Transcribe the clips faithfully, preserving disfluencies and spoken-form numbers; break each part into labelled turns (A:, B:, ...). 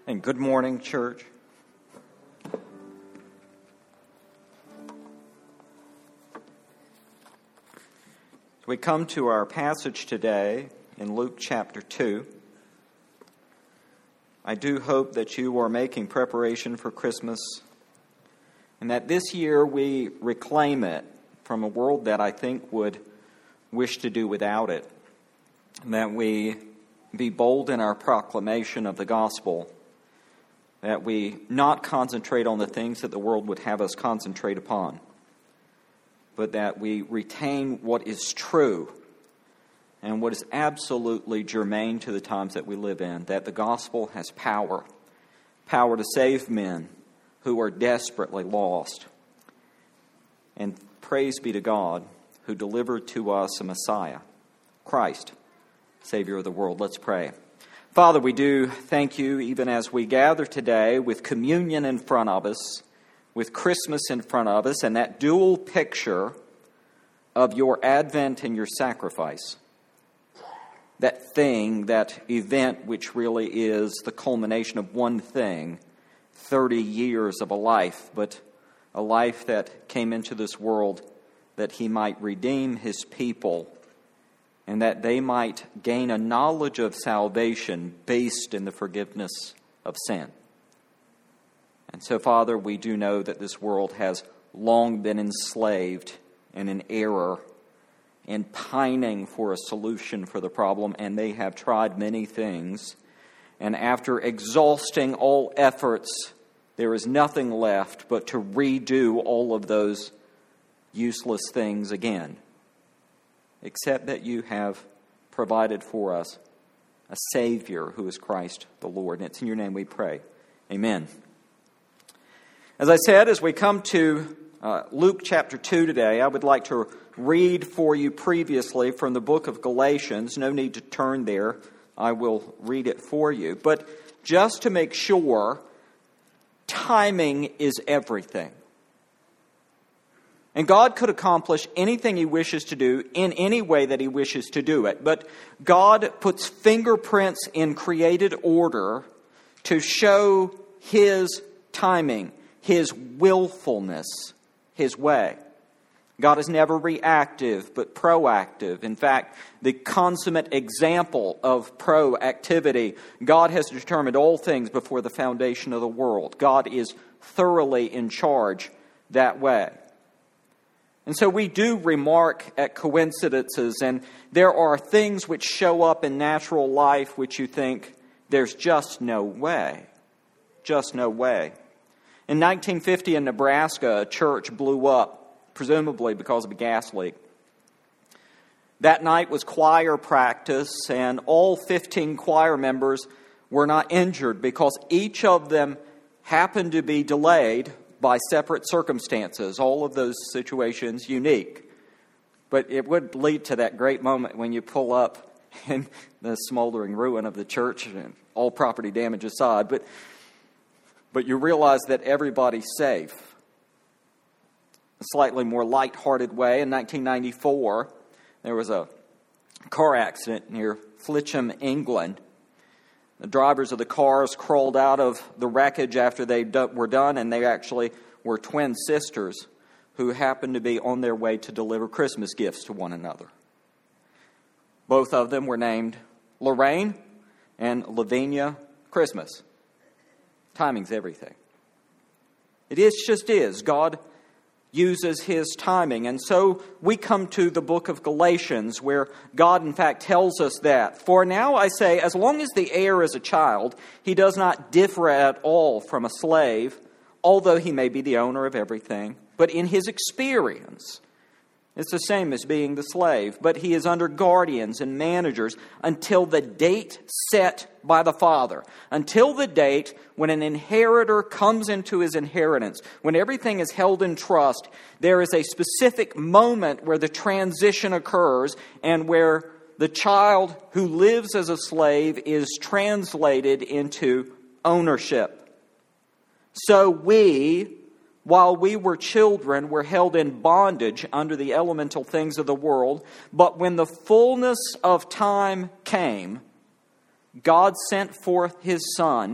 A: And good morning, church. We come to our passage today in Luke chapter two. I do hope that you are making preparation for Christmas and that this year we reclaim it from a world that I think would wish to do without it, and that we be bold in our proclamation of the gospel, that we not concentrate on the things that the world would have us concentrate upon, but that we retain what is true and what is absolutely germane to the times that we live in, that the gospel has power, power to save men who are desperately lost. And praise be to God who delivered to us a Messiah, Christ, Savior of the world. Let's pray. Father, we do thank you even as we gather today with communion in front of us, with Christmas in front of us, and that dual picture of your advent and your sacrifice. That thing, that event which really is the culmination of one thing, thirty years of a life, but a life that came into this world that he might redeem his people and that they might gain a knowledge of salvation based in the forgiveness of sin. And so, Father, we do know that this world has long been enslaved and in error and pining for a solution for the problem, and they have tried many things. And after exhausting all efforts, there is nothing left but to redo all of those useless things again, except that you have provided for us a Savior who is Christ the Lord. And it's in your name we pray. Amen. As I said, as we come to uh, Luke chapter two today, I would like to read for you previously from the book of Galatians. No need to turn there. I will read it for you. But just to make sure, timing is everything. And God could accomplish anything He wishes to do in any way that He wishes to do it. But God puts fingerprints in created order to show His timing, His willfulness, His way. God is never reactive, but proactive. In fact, the consummate example of proactivity, God has determined all things before the foundation of the world. God is thoroughly in charge that way. And so we do remark at coincidences, and there are things which show up in natural life which you think, there's just no way. Just no way. In nineteen fifty in Nebraska, a church blew up, presumably because of a gas leak. That night was choir practice, and all fifteen choir members were not injured because each of them happened to be delayed by separate circumstances, all of those situations unique. But it would lead to that great moment when you pull up in the smoldering ruin of the church, and all property damage aside, but, but you realize that everybody's safe. A slightly more lighthearted way, in nineteen ninety-four, there was a car accident near Flitcham, England. The drivers of the cars crawled out of the wreckage after they were done, and they actually were twin sisters who happened to be on their way to deliver Christmas gifts to one another. Both of them were named Lorraine and Lavinia Christmas. Timing's everything. It is just is. God uses His timing. And so we come to the book of Galatians, where God in fact tells us that. For now I say, as long as the heir is a child, he does not differ at all from a slave, although he may be the owner of everything. But in his experience, it's the same as being the slave. But he is under guardians and managers until the date set by the father. Until the date when an inheritor comes into his inheritance. When everything is held in trust, there is a specific moment where the transition occurs and where the child who lives as a slave is translated into ownership. So we, while we were children, were held in bondage under the elemental things of the world. But when the fullness of time came, God sent forth His Son,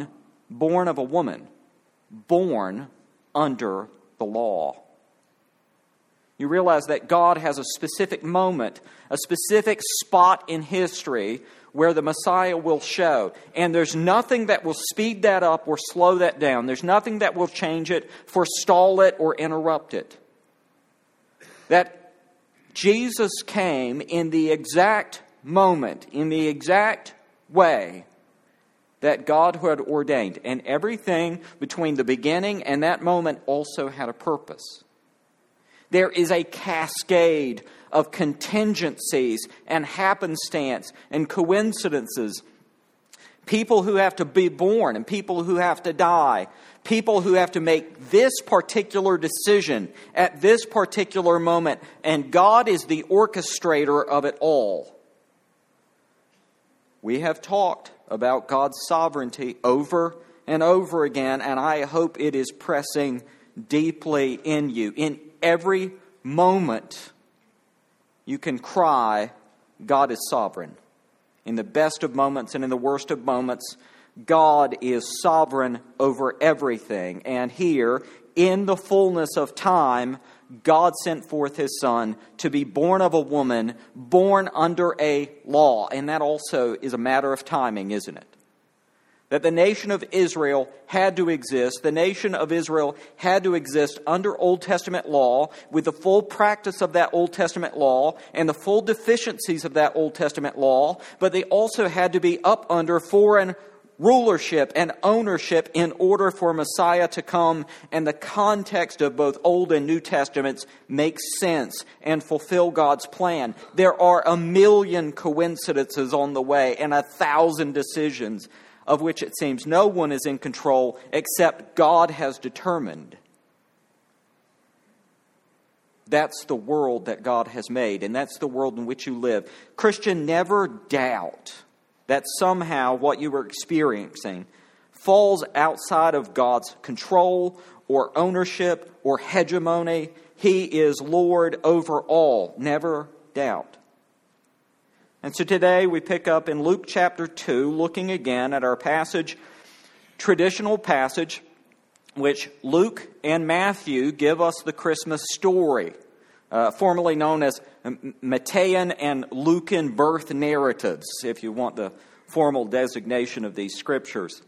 A: born of a woman, born under the law. You realize that God has a specific moment, a specific spot in history where the Messiah will show. And there's nothing that will speed that up or slow that down. There's nothing that will change it, forestall it, or interrupt it. That Jesus came in the exact moment, in the exact way that God had ordained. And everything between the beginning and that moment also had a purpose. There is a cascade of contingencies and happenstance and coincidences. People who have to be born and people who have to die. People who have to make this particular decision at this particular moment. And God is the orchestrator of it all. We have talked about God's sovereignty over and over again, and I hope it is pressing deeply in you. In every moment, you can cry, God is sovereign. In the best of moments and in the worst of moments, God is sovereign over everything. And here, in the fullness of time, God sent forth His Son to be born of a woman, born under a law. And that also is a matter of timing, isn't it? That the nation of Israel had to exist. The nation of Israel had to exist under Old Testament law, with the full practice of that Old Testament law and the full deficiencies of that Old Testament law. But they also had to be up under foreign rulership and ownership in order for Messiah to come, and the context of both Old and New Testaments makes sense and fulfill God's plan. There are a million coincidences on the way and a thousand decisions of which it seems no one is in control except God has determined. That's the world that God has made, and that's the world in which you live. Christian, never doubt that somehow what you are experiencing falls outside of God's control or ownership or hegemony. He is Lord over all. Never doubt. And so today we pick up in Luke chapter two, looking again at our passage, traditional passage, which Luke and Matthew give us the Christmas story, uh, formerly known as Matthean and Lucan birth narratives, if you want the formal designation of these scriptures.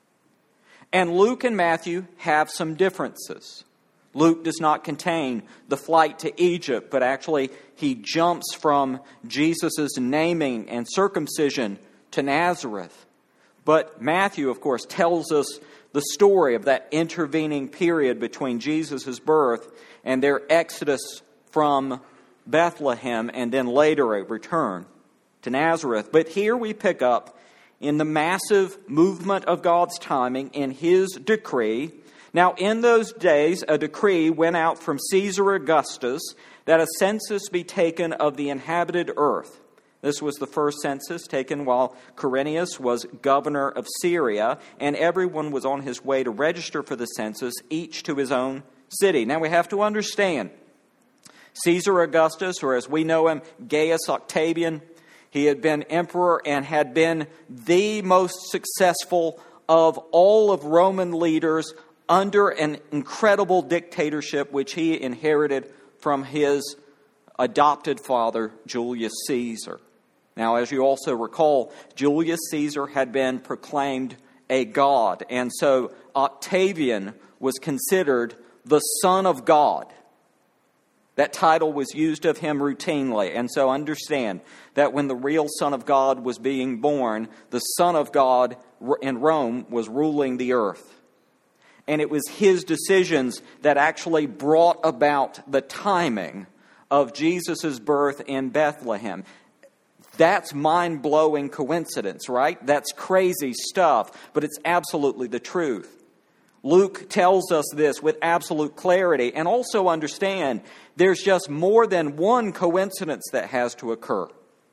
A: And Luke and Matthew have some differences. Luke does not contain the flight to Egypt, but actually he jumps from Jesus' naming and circumcision to Nazareth. But Matthew, of course, tells us the story of that intervening period between Jesus' birth and their exodus from Bethlehem and then later a return to Nazareth. But here we pick up in the massive movement of God's timing in His decree. Now, in those days, a decree went out from Caesar Augustus that a census be taken of the inhabited earth. This was the first census taken while Quirinius was governor of Syria, and everyone was on his way to register for the census, each to his own city. Now, we have to understand, Caesar Augustus, or as we know him, Gaius Octavian, he had been emperor and had been the most successful of all of Roman leaders under an incredible dictatorship which he inherited from his adopted father, Julius Caesar. Now, as you also recall, Julius Caesar had been proclaimed a god, and so Octavian was considered the Son of God. That title was used of him routinely, and so understand that when the real Son of God was being born, the Son of God in Rome was ruling the earth. And it was his decisions that actually brought about the timing of Jesus' birth in Bethlehem. That's mind-blowing coincidence, right? That's crazy stuff, but it's absolutely the truth. Luke tells us this with absolute clarity. And also understand, there's just more than one coincidence that has to occur.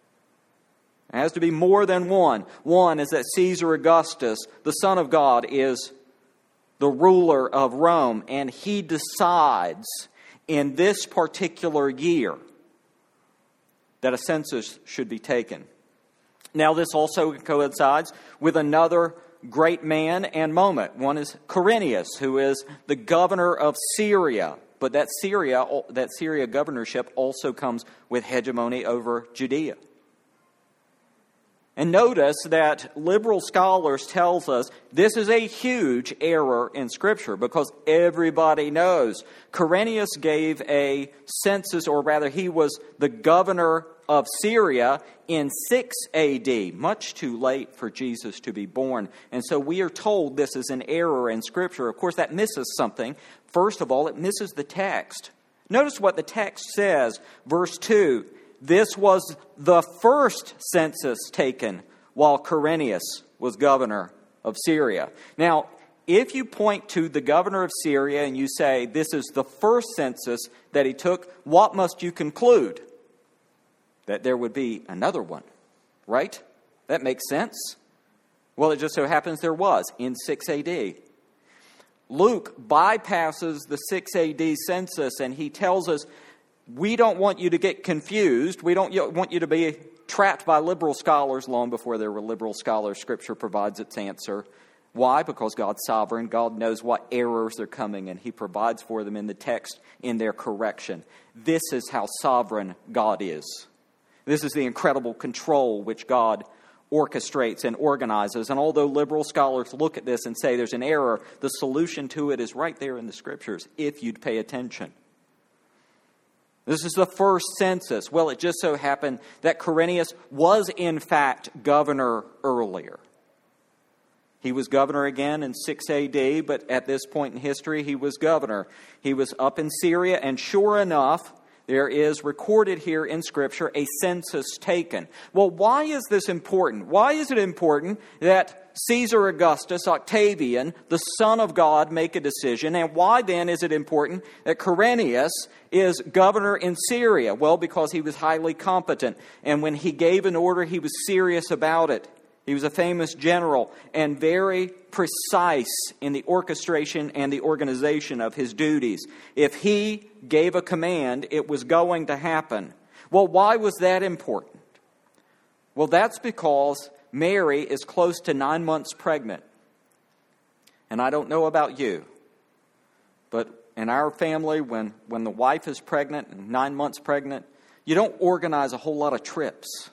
A: It has to be more than one. One is that Caesar Augustus, the Son of God, is the ruler of Rome, and he decides in this particular year that a census should be taken. Now, this also coincides with another great man and moment. One is Quirinius, who is the governor of Syria. But that Syria, that Syria governorship also comes with hegemony over Judea. And notice that liberal scholars tells us this is a huge error in Scripture because everybody knows Quirinius gave a census, or rather he was the governor of Syria in six A D, much too late for Jesus to be born. And so we are told this is an error in Scripture. Of course, that misses something. First of all, it misses the text. Notice what the text says, verse two. This was the first census taken while Quirinius was governor of Syria. Now, if you point to the governor of Syria and you say this is the first census that he took, what must you conclude? That there would be another one, right? That makes sense. Well, it just so happens there was in six A D. Luke bypasses the six A D census and he tells us, we don't want you to get confused. We don't want you to be trapped by liberal scholars long before there were liberal scholars. Scripture provides its answer. Why? Because God's sovereign. God knows what errors are coming, and He provides for them in the text in their correction. This is how sovereign God is. This is the incredible control which God orchestrates and organizes. And although liberal scholars look at this and say there's an error, the solution to it is right there in the Scriptures, if you'd pay attention. This is the first census. Well, it just so happened that Quirinius was, in fact, governor earlier. He was governor again in six A D, but at this point in history, he was governor. He was up in Syria, and sure enough, there is recorded here in Scripture a census taken. Well, why is this important? Why is it important that Caesar Augustus, Octavian, the Son of God, make a decision? And why then is it important that Quirinius is governor in Syria? Well, because he was highly competent. And when he gave an order, he was serious about it. He was a famous general and very precise in the orchestration and the organization of his duties. If he gave a command, it was going to happen. Well, why was that important? Well, that's because Mary is close to nine months pregnant. And I don't know about you, but in our family, when, when the wife is pregnant and nine months pregnant, you don't organize a whole lot of trips.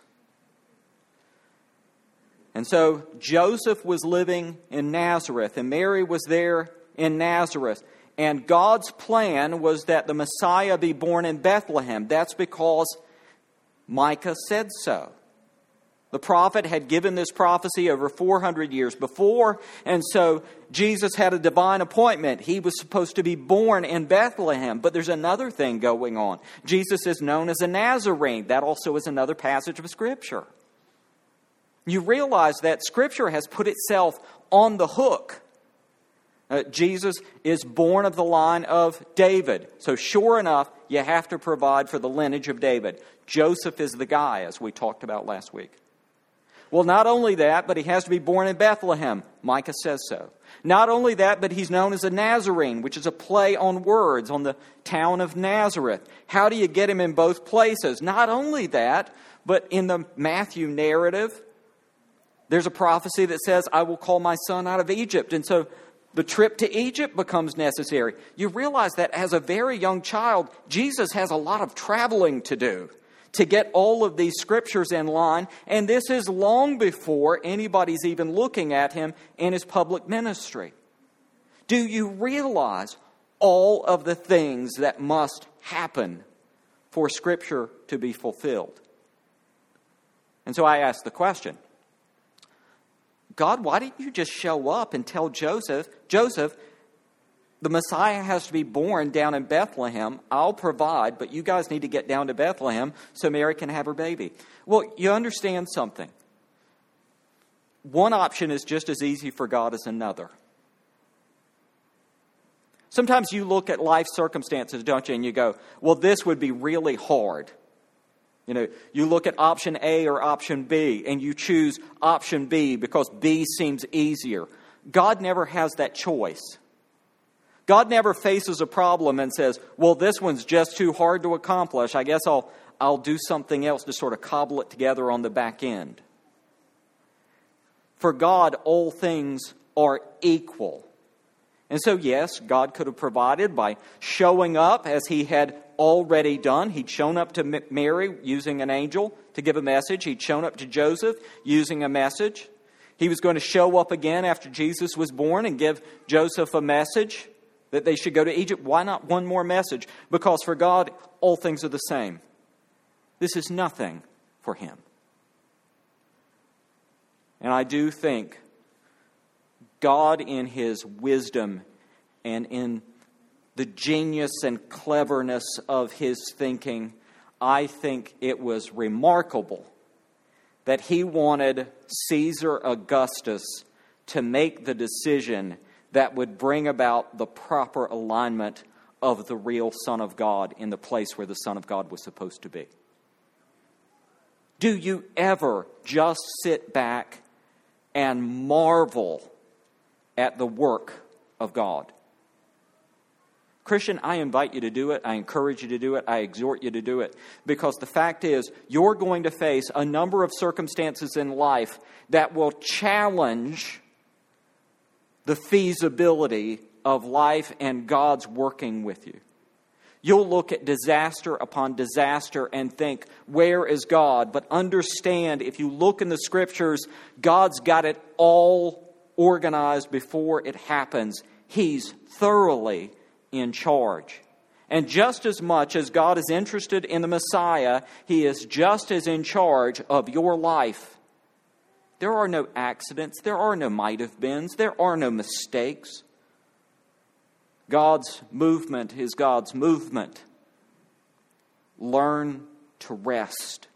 A: And so Joseph was living in Nazareth, and Mary was there in Nazareth. And God's plan was that the Messiah be born in Bethlehem. That's because Micah said so. The prophet had given this prophecy over four hundred years before, and so Jesus had a divine appointment. He was supposed to be born in Bethlehem. But there's another thing going on. Jesus is known as a Nazarene. That also is another passage of Scripture. You realize that Scripture has put itself on the hook. Uh, Jesus is born of the line of David. So sure enough, you have to provide for the lineage of David. Joseph is the guy, as we talked about last week. Well, not only that, but he has to be born in Bethlehem. Micah says so. Not only that, but he's known as a Nazarene, which is a play on words on the town of Nazareth. How do you get him in both places? Not only that, but in the Matthew narrative, there's a prophecy that says, I will call my son out of Egypt. And so the trip to Egypt becomes necessary. You realize that as a very young child, Jesus has a lot of traveling to do to get all of these scriptures in line. And this is long before anybody's even looking at him in his public ministry. Do you realize all of the things that must happen for Scripture to be fulfilled? And so I ask the question, God, why didn't you just show up and tell Joseph, Joseph, the Messiah has to be born down in Bethlehem. I'll provide, but you guys need to get down to Bethlehem so Mary can have her baby. Well, you understand something. One option is just as easy for God as another. Sometimes you look at life circumstances, don't you, and you go, well, this would be really hard. You know, you look at option A or option B, and you choose option B because B seems easier. God never has that choice. God never faces a problem and says, well, this one's just too hard to accomplish. I guess I'll I'll do something else to sort of cobble it together on the back end. For God, all things are equal. And so, yes, God could have provided by showing up as he had already done. He'd shown up to Mary using an angel to give a message. He'd shown up to Joseph using a message. He was going to show up again after Jesus was born and give Joseph a message that they should go to Egypt. Why not one more message? Because for God, all things are the same. This is nothing for him. And I do think God, in his wisdom and in the genius and cleverness of his thinking, I think it was remarkable that he wanted Caesar Augustus to make the decision that would bring about the proper alignment of the real Son of God in the place where the Son of God was supposed to be. Do you ever just sit back and marvel at the work of God? Christian, I invite you to do it. I encourage you to do it. I exhort you to do it. Because the fact is, you're going to face a number of circumstances in life that will challenge the feasibility of life and God's working with you. You'll look at disaster upon disaster and think, where is God? But understand, if you look in the Scriptures, God's got it all organized before it happens. He's thoroughly in charge. And just as much as God is interested in the Messiah, He is just as in charge of your life. There are no accidents. There are no might have beens. There are no mistakes. God's movement is God's movement. Learn to rest.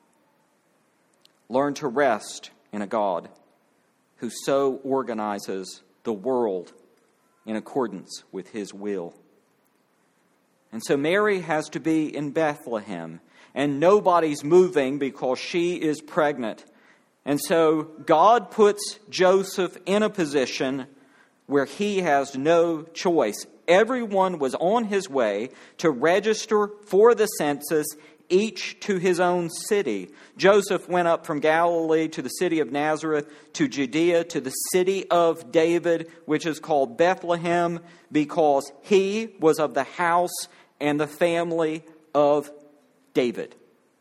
A: Learn to rest in a God who so organizes the world in accordance with His will. And so Mary has to be in Bethlehem, and nobody's moving because she is pregnant. And so God puts Joseph in a position where he has no choice. Everyone was on his way to register for the census, each to his own city. Joseph went up from Galilee to the city of Nazareth, to Judea, to the city of David, which is called Bethlehem, because he was of the house and the family of David.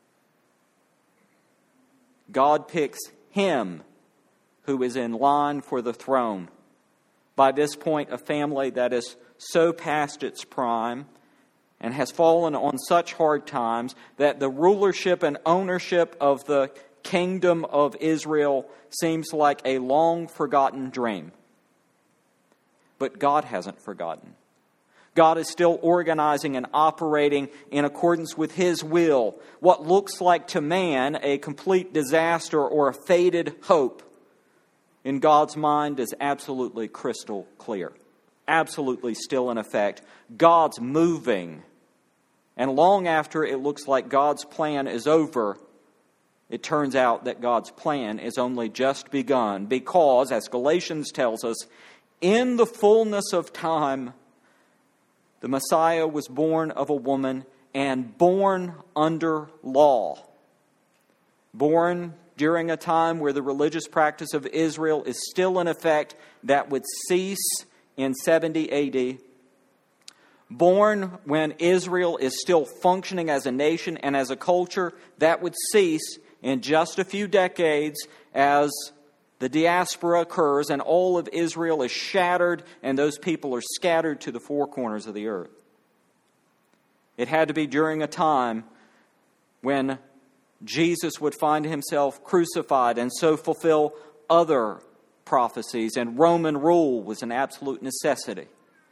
A: God picks him who is in line for the throne. By this point, a family that is so past its prime and has fallen on such hard times that the rulership and ownership of the kingdom of Israel seems like a long-forgotten dream. But God hasn't forgotten. God is still organizing and operating in accordance with His will. What looks like to man a complete disaster or a faded hope, in God's mind is absolutely crystal clear. Absolutely still in effect. God's moving. And long after it looks like God's plan is over, it turns out that God's plan is only just begun. Because, as Galatians tells us, in the fullness of time, the Messiah was born of a woman and born under law. Born during a time where the religious practice of Israel is still in effect, that would cease in seventy A D. Born when Israel is still functioning as a nation and as a culture, that would cease in just a few decades as the diaspora occurs and all of Israel is shattered and those people are scattered to the four corners of the earth. It had to be during a time when Jesus would find himself crucified and so fulfill other prophecies, and Roman rule was an absolute necessity.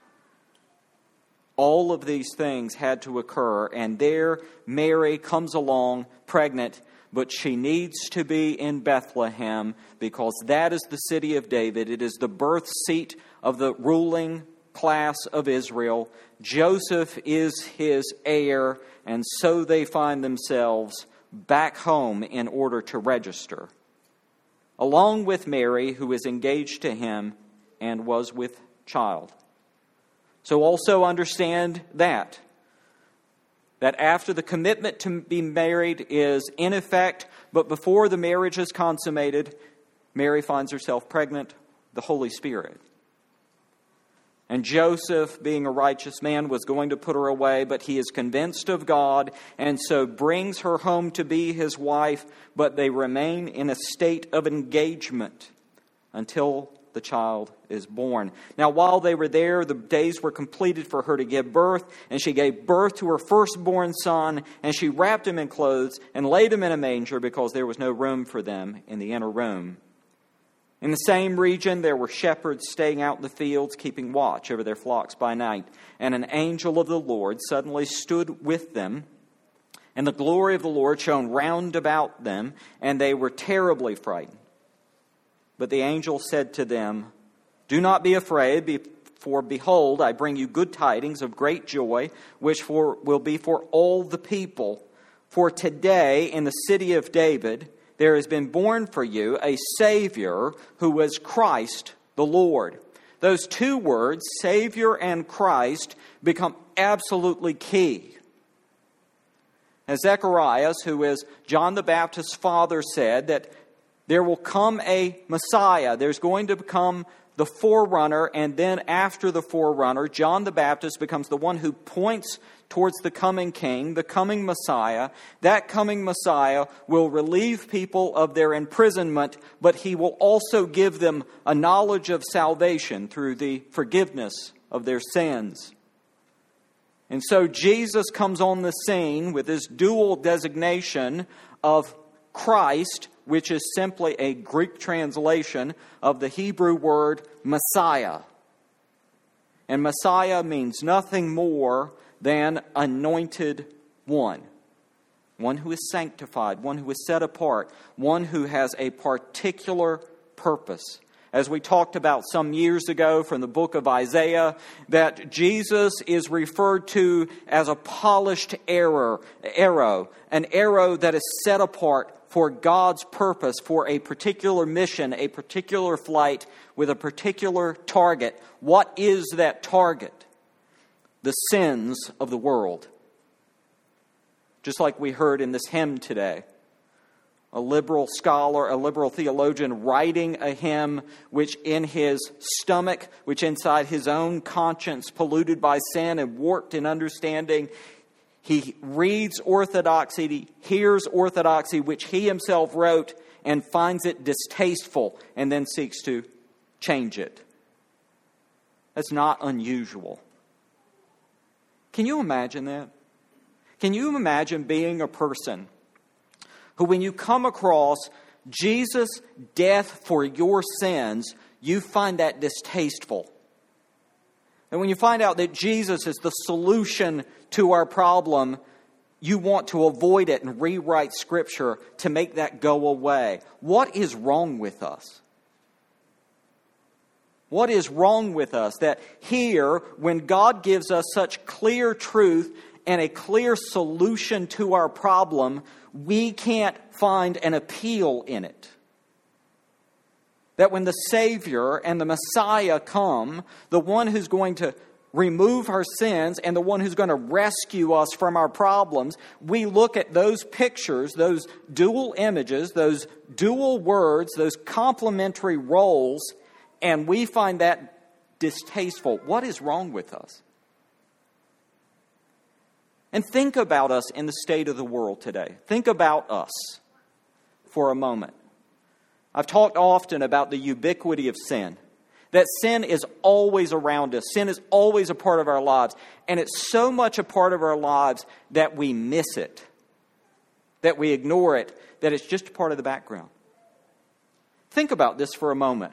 A: All of these things had to occur, and there Mary comes along pregnant, but she needs to be in Bethlehem because that is the city of David. It is the birth seat of the ruling class of Israel. Joseph is his heir, and so they find themselves back home in order to register, along with Mary, who is engaged to him and was with child. So also understand that, that after the commitment to be married is in effect, but before the marriage is consummated, Mary finds herself pregnant, the Holy Spirit. And Joseph, being a righteous man, was going to put her away, but he is convinced of God, and so brings her home to be his wife, but they remain in a state of engagement until the child is born. Now, while they were there, the days were completed for her to give birth, and she gave birth to her firstborn son, and she wrapped him in clothes and laid him in a manger because there was no room for them in the inner room. In the same region, there were shepherds staying out in the fields, keeping watch over their flocks by night. And an angel of the Lord suddenly stood with them, and the glory of the Lord shone round about them, and they were terribly frightened. But the angel said to them, "Do not be afraid, for behold, I bring you good tidings of great joy, which for, will be for all the people. For today, in the city of David, there has been born for you a Savior who is Christ the Lord." Those two words, Savior and Christ, become absolutely key. As Zechariah, who is John the Baptist's father, said that there will come a Messiah. There's going to become the forerunner, and then after the forerunner, John the Baptist becomes the one who points towards the coming King, the coming Messiah. That coming Messiah will relieve people of their imprisonment, but he will also give them a knowledge of salvation through the forgiveness of their sins. And so Jesus comes on the scene with this dual designation of Christ, which is simply a Greek translation of the Hebrew word Messiah. And Messiah means nothing more than anointed one. One who is sanctified, one who is set apart, one who has a particular purpose. As we talked about some years ago from the book of Isaiah, that Jesus is referred to as a polished arrow, arrow, an arrow that is set apart for God's purpose, for a particular mission, a particular flight with a particular target. What is that target? The sins of the world. Just like we heard in this hymn today. A liberal scholar, a liberal theologian writing a hymn which in his stomach, which inside his own conscience polluted by sin and warped in understanding, he reads orthodoxy, he hears orthodoxy which he himself wrote and finds it distasteful and then seeks to change it. That's not unusual. Can you imagine that? Can you imagine being a person who, when you come across Jesus' death for your sins, you find that distasteful? And when you find out that Jesus is the solution to our problem, you want to avoid it and rewrite Scripture to make that go away. What is wrong with us? What is wrong with us that here, when God gives us such clear truth and a clear solution to our problem, we can't find an appeal in it? That when the Savior and the Messiah come, the one who's going to remove our sins and the one who's going to rescue us from our problems, we look at those pictures, those dual images, those dual words, those complementary roles, and we find that distasteful. What is wrong with us? And think about us in the state of the world today. Think about us for a moment. I've talked often about the ubiquity of sin. That sin is always around us. Sin is always a part of our lives. And it's so much a part of our lives that we miss it. That we ignore it. That it's just a part of the background. Think about this for a moment.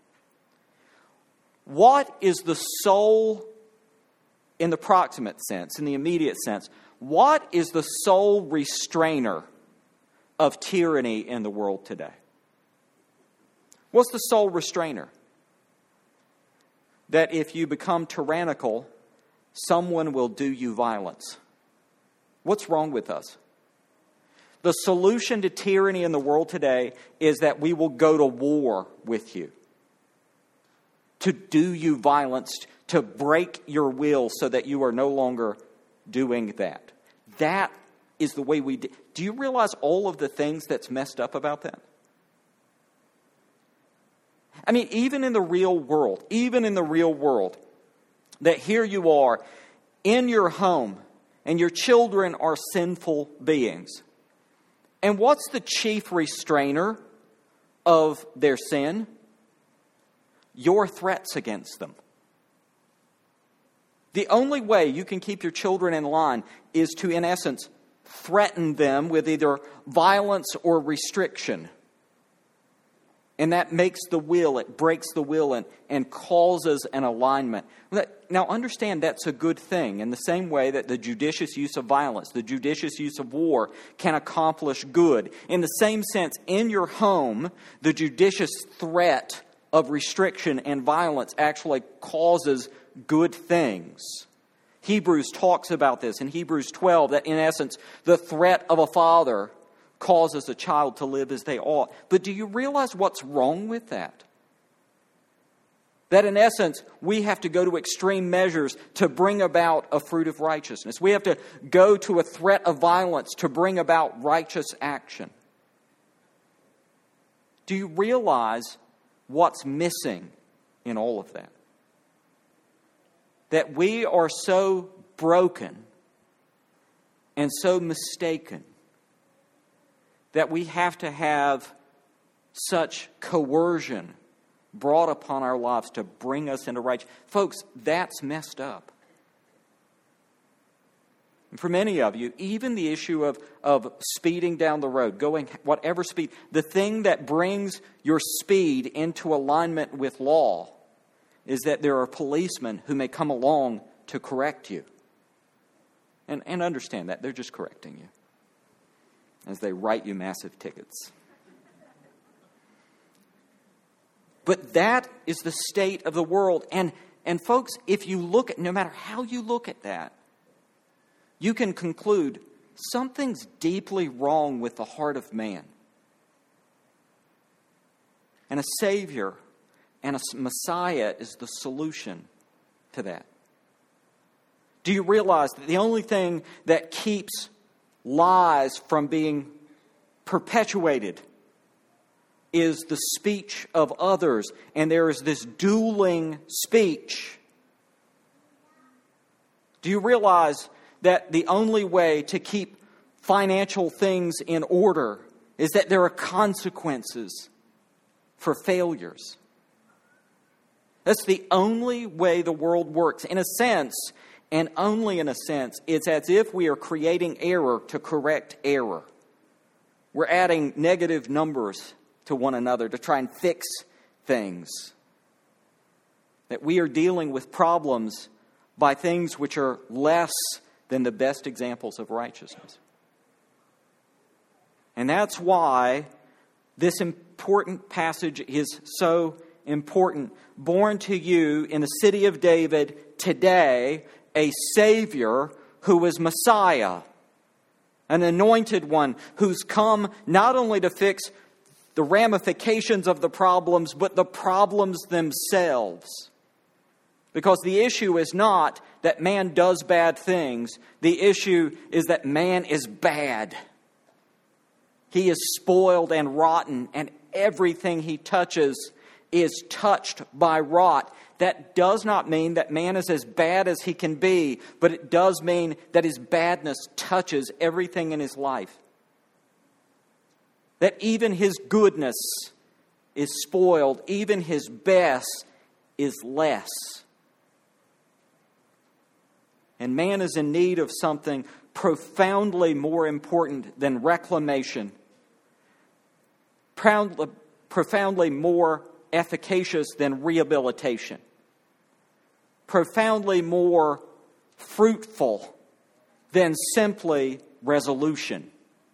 A: What is the sole, in the proximate sense, in the immediate sense, what is the sole restrainer of tyranny in the world today? What's the sole restrainer? That if you become tyrannical, someone will do you violence. What's wrong with us? The solution to tyranny in the world today is that we will go to war with you. To do you violence, to break your will so that you are no longer doing that. That is the way we do. Do you realize all of the things that's messed up about that? I mean, even in the real world, even in the real world, that here you are in your home and your children are sinful beings. And what's the chief restrainer of their sin? Your threats against them. The only way you can keep your children in line is to, in essence, threaten them with either violence or restriction. And that makes the will, it breaks the will and, and causes an alignment. Now understand that's a good thing in the same way that the judicious use of violence, the judicious use of war can accomplish good. In the same sense, in your home, the judicious threat of restriction and violence actually causes good things. Hebrews talks about this in Hebrews twelve, that in essence, the threat of a father causes a child to live as they ought. But do you realize what's wrong with that? That in essence, we have to go to extreme measures to bring about a fruit of righteousness. We have to go to a threat of violence to bring about righteous action. Do you realize what's missing in all of that? That we are so broken and so mistaken that we have to have such coercion brought upon our lives to bring us into righteousness. Folks, that's messed up. And for many of you, even the issue of, of speeding down the road, going whatever speed, the thing that brings your speed into alignment with law is that there are policemen who may come along to correct you. And, and understand that. They're just correcting you as they write you massive tickets. But that is the state of the world. And, and folks, if you look at, no matter how you look at that, you can conclude something's deeply wrong with the heart of man. And a Savior and a Messiah is the solution to that. Do you realize that the only thing that keeps lies from being perpetuated is the speech of others, and there is this dueling speech? Do you realize that the only way to keep financial things in order is that there are consequences for failures? That's the only way the world works. In a sense, and only in a sense, it's as if we are creating error to correct error. We're adding negative numbers to one another to try and fix things. That we are dealing with problems by things which are less than the best examples of righteousness. And that's why this important passage is so important. Born to you in the city of David today, a Savior who is Messiah, an anointed one who's come not only to fix the ramifications of the problems, but the problems themselves. Because the issue is not that man does bad things. The issue is that man is bad. He is spoiled and rotten, and everything he touches is touched by rot. That does not mean that man is as bad as he can be, but it does mean that his badness touches everything in his life. That even his goodness is spoiled, even his best is less. And man is in need of something profoundly more important than reclamation, profoundly, profoundly more efficacious than rehabilitation, profoundly more fruitful than simply resolution.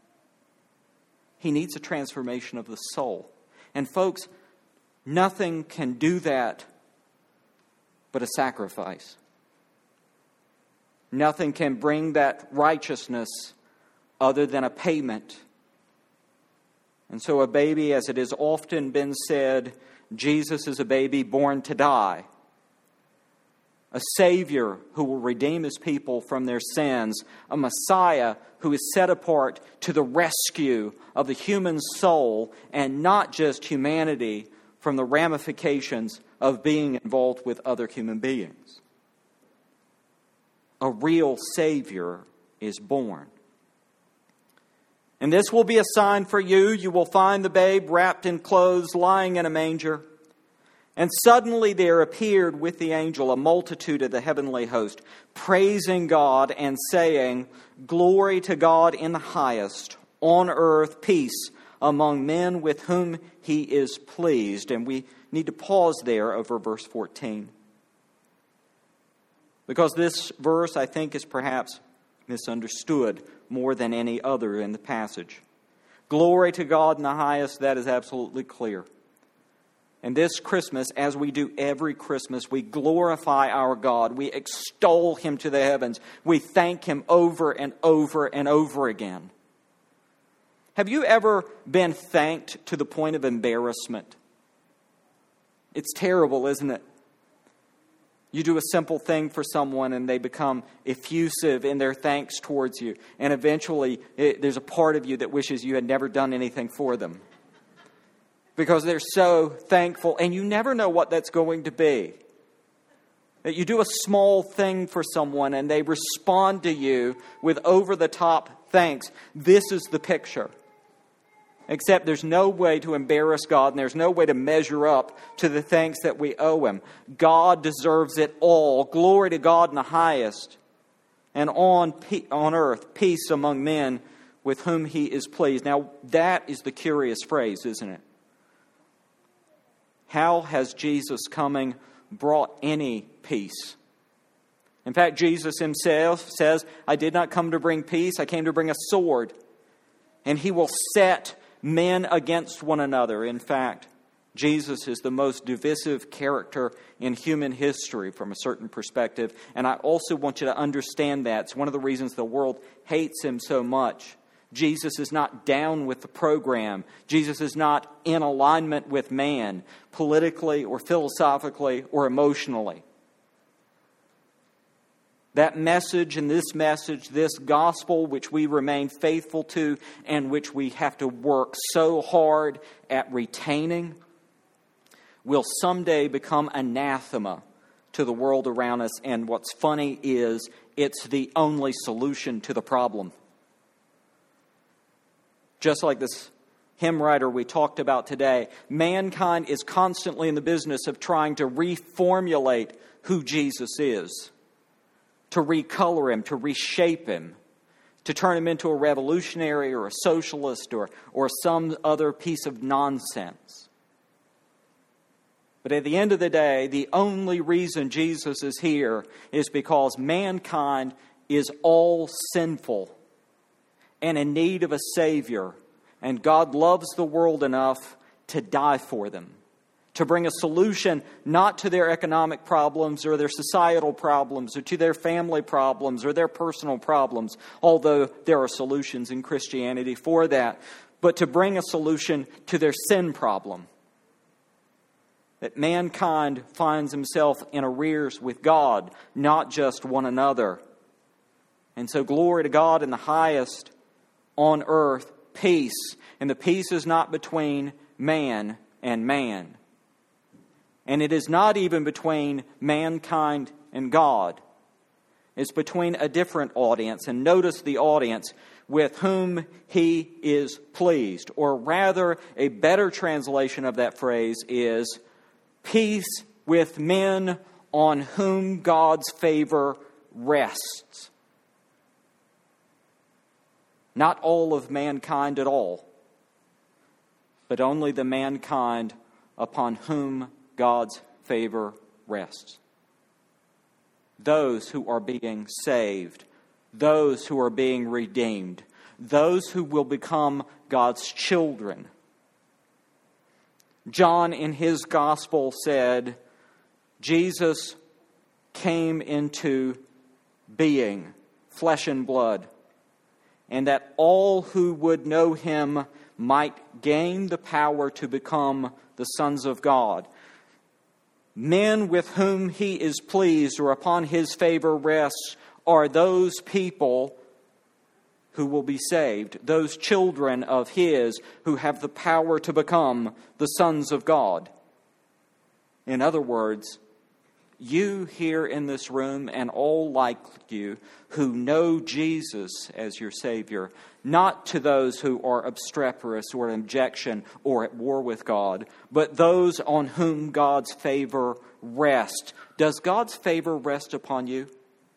A: He needs a transformation of the soul. And folks, nothing can do that but a sacrifice. Nothing can bring that righteousness other than a payment. And so a baby, as it has often been said, Jesus is a baby born to die. A Savior who will redeem His people from their sins. A Messiah who is set apart to the rescue of the human soul, and not just humanity, from the ramifications of being involved with other human beings. A real Savior is born. And this will be a sign for you. You will find the babe wrapped in clothes, lying in a manger. And suddenly there appeared with the angel a multitude of the heavenly host, praising God and saying, "Glory to God in the highest, on earth peace among men with whom He is pleased." And we need to pause there over verse fourteen. Because this verse, I think, is perhaps misunderstood more than any other in the passage. Glory to God in the highest, that is absolutely clear. And this Christmas, as we do every Christmas, we glorify our God. We extol Him to the heavens. We thank Him over and over and over again. Have you ever been thanked to the point of embarrassment? It's terrible, isn't it? You do a simple thing for someone and they become effusive in their thanks towards you. And eventually it, there's a part of you that wishes you had never done anything for them. Because they're so thankful, and you never know what that's going to be. That you do a small thing for someone and they respond to you with over-the-top thanks. This is the picture. Except there's no way to embarrass God, and there's no way to measure up to the thanks that we owe Him. God deserves it all. Glory to God in the highest. And on, on earth, peace among men with whom He is pleased. Now, that is the curious phrase, isn't it? How has Jesus' coming brought any peace? In fact, Jesus Himself says, "I did not come to bring peace, I came to bring a sword." And He will set men against one another. In fact, Jesus is the most divisive character in human history from a certain perspective. And I also want you to understand that. It's one of the reasons the world hates Him so much. Jesus is not down with the program. Jesus is not in alignment with man, politically or philosophically or emotionally. That message and this message, this gospel, which we remain faithful to and which we have to work so hard at retaining, will someday become anathema to the world around us. And what's funny is it's the only solution to the problem. Just like this hymn writer we talked about today, mankind is constantly in the business of trying to reformulate who Jesus is. To recolor Him, to reshape Him, to turn Him into a revolutionary or a socialist or, or some other piece of nonsense. But at the end of the day, the only reason Jesus is here is because mankind is all sinful and in need of a Savior. And God loves the world enough to die for them. To bring a solution not to their economic problems or their societal problems or to their family problems or their personal problems, although there are solutions in Christianity for that, but to bring a solution to their sin problem. That mankind finds himself in arrears with God, not just one another. And so glory to God in the highest, on earth, peace. And the peace is not between man and man. And it is not even between mankind and God. It's between a different audience. And notice the audience with whom He is pleased. Or rather, a better translation of that phrase is peace with men on whom God's favor rests. Not all of mankind at all, but only the mankind upon whom God's favor rests. Those who are being saved, those who are being redeemed, those who will become God's children. John in his gospel said, Jesus came into being, flesh and blood, and that all who would know Him might gain the power to become the sons of God. Men with whom He is pleased or upon His favor rests are those people who will be saved, those children of His who have the power to become the sons of God. In other words, you here in this room and all like you who know Jesus as your Savior, not to those who are obstreperous or in objection or at war with God, but those on whom God's favor rests. Does God's favor rest upon you?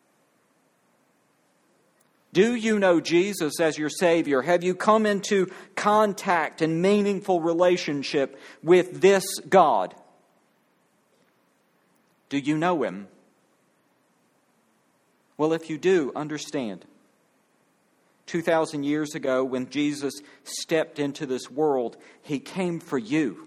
A: Do you know Jesus as your Savior? Have you come into contact and meaningful relationship with this God? Do you know Him? Well, if you do, understand. two thousand years ago, when Jesus stepped into this world, He came for you.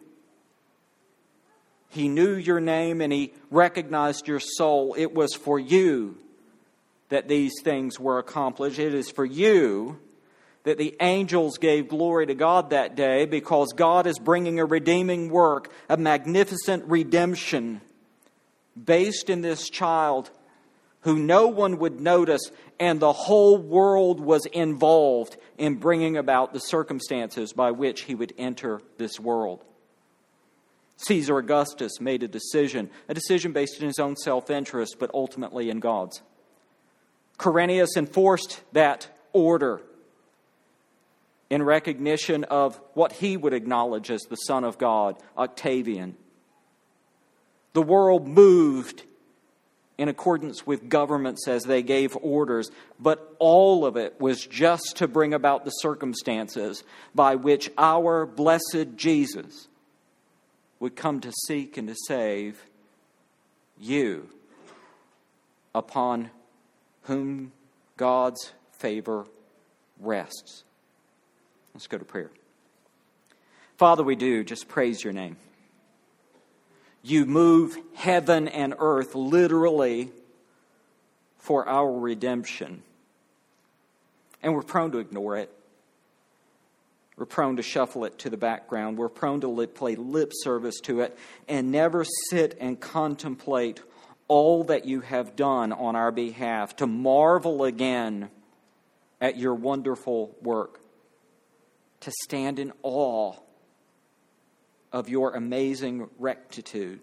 A: He knew your name and He recognized your soul. It was for you that these things were accomplished. It is for you that the angels gave glory to God that day, because God is bringing a redeeming work, a magnificent redemption based in this child who no one would notice, and the whole world was involved in bringing about the circumstances by which He would enter this world. Caesar Augustus made a decision, a decision based in his own self-interest, but ultimately in God's. Quirinius enforced that order in recognition of what he would acknowledge as the Son of God, Octavian. The world moved in accordance with governments as they gave orders, but all of it was just to bring about the circumstances by which our blessed Jesus would come to seek and to save you, upon whom God's favor rests. Let's go to prayer. Father, we do just praise your name. You move heaven and earth literally for our redemption. And we're prone to ignore it. We're prone to shuffle it to the background. We're prone to lip, play lip service to it and never sit and contemplate all that you have done on our behalf, to marvel again at your wonderful work, to stand in awe of your amazing rectitude.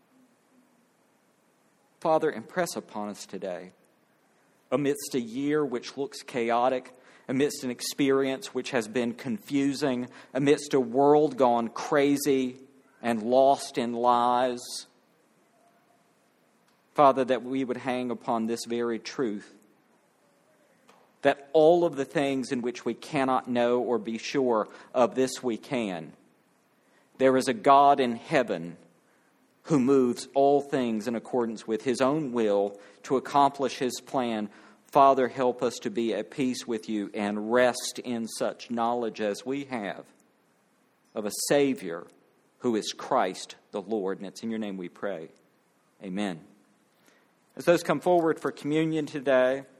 A: Father, impress upon us today, amidst a year which looks chaotic, amidst an experience which has been confusing, amidst a world gone crazy and lost in lies, Father, that we would hang upon this very truth, that all of the things in which we cannot know or be sure of, this we can. There is a God in heaven who moves all things in accordance with His own will to accomplish His plan. Father, help us to be at peace with you and rest in such knowledge as we have of a Savior who is Christ the Lord. And it's in your name we pray. Amen. As those come forward for communion today,